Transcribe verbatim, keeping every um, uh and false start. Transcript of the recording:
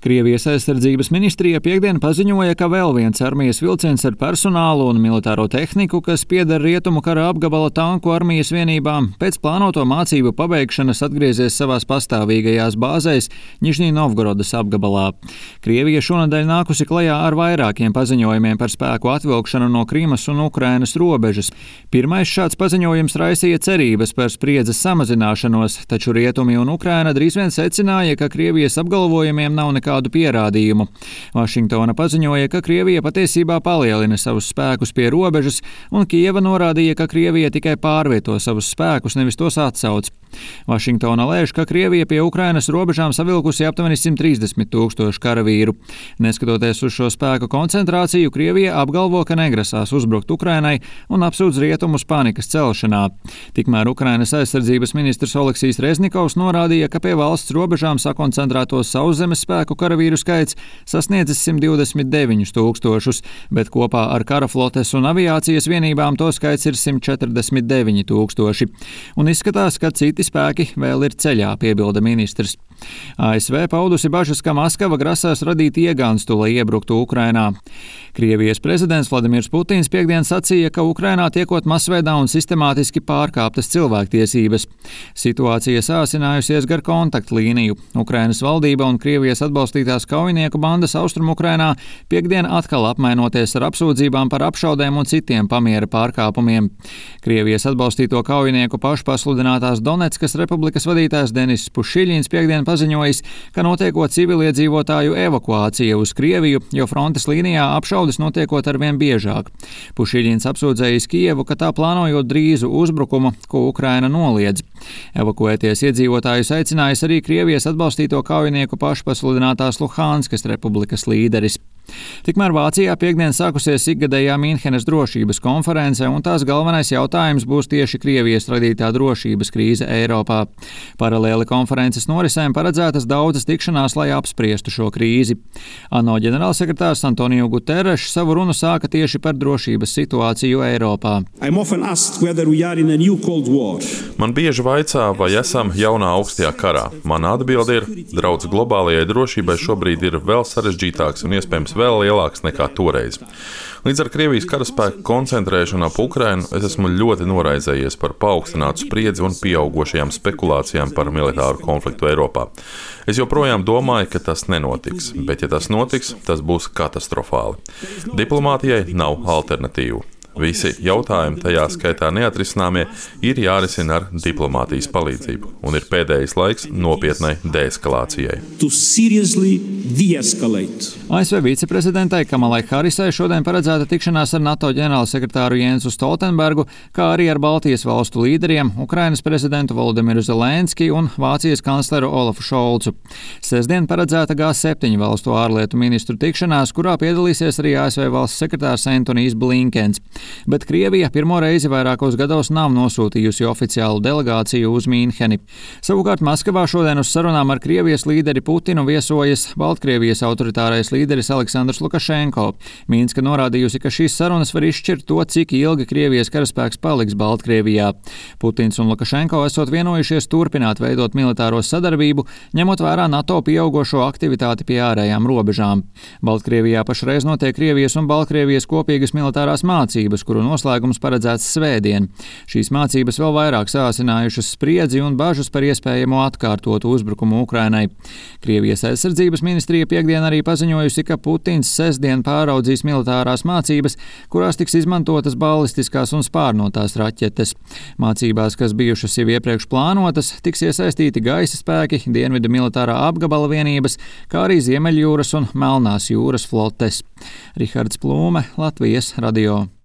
Krievijas aizsardzības ministrija piektdien paziņoja, ka vēl viens armijas vilciens ar personālu un militāro tehniku, kas pieder rietumu kara apgabala tanku armijas vienībām, pēc plānoto mācību pabeigšanas atgriezies savās pastāvīgajās bāzēs Nižnij Novgorodas apgabalā. Krievija šonadēļ nākusi klajā ar vairākiem paziņojumiem par spēku atvilkšanu no Krimas un Ukrainas robežas. Pirmais šāds paziņojums raisīja cerības par spriedzes samazināšanos, taču rietumi un Ukraina drīz vien secināja, ka Krievijas apgalvojumiem nav nekā kādu pierādījumu. Vašingtona paziņoja, ka Krievija patiesībā palielina savus spēkus pie robežas, un Kijeva norādīja, ka Krievija tikai pārvieto savus spēkus, nevis tos atsauc. Vašingtona lēš, ka Krievija pie Ukrainas robežām savilkusi aptuveni simt trīsdesmit tūkstoši karavīru. Neskatoties uz šo spēku koncentrāciju, Krievija apgalvo, ka negrasās uzbrukt Ukrainai un apsūdz rietumus panikas celšanā. Tikmēr Ukrainas aizsardzības ministrs Oleksijs Reznikovs norādīja, ka pie valsts robežām sakoncentrētos sauszemes spēku karavīru skaits sasniedzis simt divdesmit deviņus tūkstošus, bet kopā ar karaflotes un aviācijas vienībām to skaits ir simt četrdesmit deviņi tūkstoši. Un izskatās, ka citi spēki vēl ir ceļā, piebilda ministrs. A S V paudusi bažas, ka Maskava grasās radīt iegānstu, lai iebruktu Ukrainā. Krievijas prezidents Vladimirs Putins piektdien sacīja, ka Ukrainā tiekot masveidā un sistemātiski pārkāptas cilvēktiesības. Situācija sāsinājusies gar kontaktlīniju. Ukrainas valdība un Krievijas atbalstītās kaujinieku bandas Austrumukrainā piektdien atkal apmainoties ar apsūdzībām par apšaudēm un citiem pamiera pārkāpumiem. Krievijas atbalstīto kaujinieku pašpasludinātās Donetskas republikas vadītājs Denis Pušiļins piektdien paziņojis, ka notiekot civiliedzīvotāju evakuācija uz Krieviju, jo frontes līnijā apšaudes notiekot arvien biežāk. Pušiļins apsūdzējis Kijevu, ka tā plānojot drīzu uzbrukumu, ko Ukraina noliedz. Evakuēties iedzīvotājus aicinājis arī Krievijas atbalstīto kaujinieku pašpasludinātās Luhanskas republikas līderis. Tikmēr Vācijā piektdien sākusies ikgadējā Mīnhenes drošības konference, un tās galvenais jautājums būs tieši Krievijas radītā drošības krīze Eiropā. Paralēli konferences norisēm paredzētas daudzas tikšanās, lai apspriestu šo krīzi. ANO ģenerālsekretārs Antonio Guterres savu runu sāka tieši par drošības situāciju Eiropā. Man bieži vaicā, vai esam jaunā augstajā karā. Mana atbilde ir, draudz globālajai drošībai šobrīd ir vēl sarežģītāks un iespējams vēl lielāks nekā toreiz. Līdz ar Krievijas karaspēku koncentrēšanu ap Ukrainu es esmu ļoti noraizējies par paaugstinātu spriedzi un pieaugošajām spekulācijām par militāru konfliktu Eiropā. Es joprojām domāju, ka tas nenotiks, bet ja tas notiks, tas būs katastrofāli. Diplomātijai nav alternatīvu. Visi jautājumi, tajā skaitā neatrisināmie, ir jārisina ar diplomātijas palīdzību, un ir pēdējais laiks nopietnai deeskalācijai. A S V viceprezidentai Kamalai Harisai šodien paredzēta tikšanās ar NATO ģenerālsekretāru Jensu Stoltenbergu, kā arī ar Baltijas valstu līderiem, Ukrainas prezidentu Volodimiru Zelenski un Vācijas kancleru Olafu Šolcu. Sestdien paredzēta G septiņu valstu ārlietu ministru tikšanās, kurā piedalīsies arī A S V valsts sekretārs Antonijs Blinkens. Bet Krievija pirmo reizi vairākos gados nav nosūtījusi oficiālu delegāciju uz Mīnheni. Savukārt Maskavā šodien uz sarunām ar Krievijas līderi Putinu viesojas Baltkrievijas autoritārais līderis Aleksandrs Lukašenko. Mīnska norādījusi, ka šīs sarunas var izšķirt to, cik ilgi Krievijas karaspēks paliks Baltkrievijā. Putins un Lukašenko esot vienojušies turpināt veidot militāro sadarbību, ņemot vērā NATO pieaugošo aktivitāti pie ārējām robežām. Baltkrievijā pašreiz notiek Krievijas un Baltkrievijas kopīgas militārās mācības, kuru noslēgums paredzēts svētdien. Šīs mācības vēl vairāk sāsinājušas spriedzi un bažas par iespējamo atkārtotu uzbrukumu Ukrainai. Krievijas aizsardzības ministrija piektdien arī paziņojusi, ka Putins sestdien pāraudzīs militārās mācības, kurās tiks izmantotas balistiskās un spārnotās raķetes. Mācībās, kas bijušas jau iepriekš plānotas, tiks iesaistīti gaisa spēki, Dienvidu militārā apgabala vienības, kā arī Ziemeļjūras un Melnās jūras flotes. Rihards Plūme, Latvijas radio.